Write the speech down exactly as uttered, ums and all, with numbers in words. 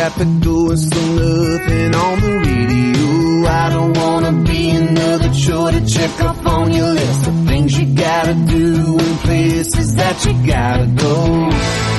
at the door, so nothing on the radio. I don't wanna be another chore to check off on your list of things you gotta do and places that you gotta go.